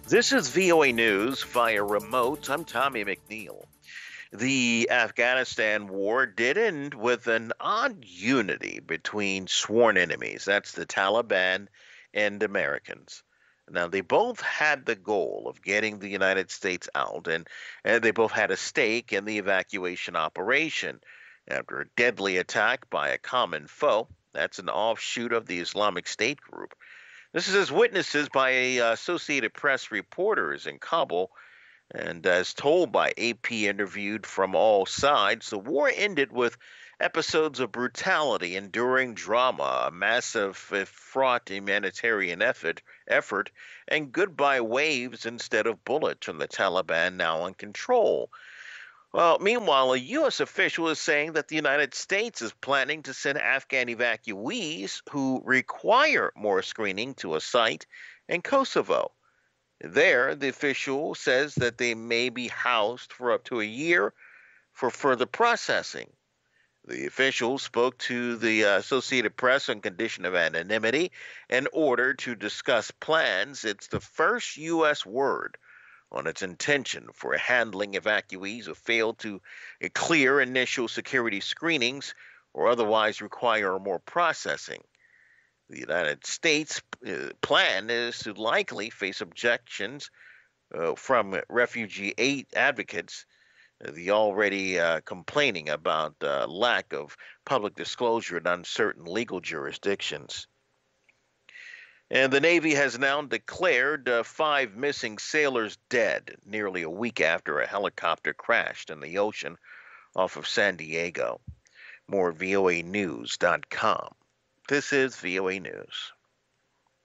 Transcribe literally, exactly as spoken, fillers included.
This is V O A News via remote. I'm Tommy McNeil. The Afghanistan war did end with an odd unity between sworn enemies. That's the Taliban and Americans. Now, they both had the goal of getting the United States out, and, and they both had a stake in the evacuation operation after a deadly attack by a common foe. That's an offshoot of the Islamic State group. This is as witnesses by uh, Associated Press reporters in Kabul, and as told by A P interviewed from all sides, the war ended with episodes of brutality, enduring drama, a massive, fraught humanitarian effort, effort, and goodbye waves instead of bullets from the Taliban now in control. Well, meanwhile, a U S official is saying that the United States is planning to send Afghan evacuees who require more screening to a site in Kosovo. There, the official says that they may be housed for up to a year for further processing. The official spoke to the uh, Associated Press on condition of anonymity in order to discuss plans. It's the first U S word on its intention for handling evacuees who fail to clear initial security screenings or otherwise require more processing. The United States uh, plan is to likely face objections uh, from refugee aid advocates, uh, the already uh, complaining about uh, lack of public disclosure in uncertain legal jurisdictions. And the Navy has now declared uh, five missing sailors dead nearly a week after a helicopter crashed in the ocean off of San Diego. More V O A news dot com. This is V O A News.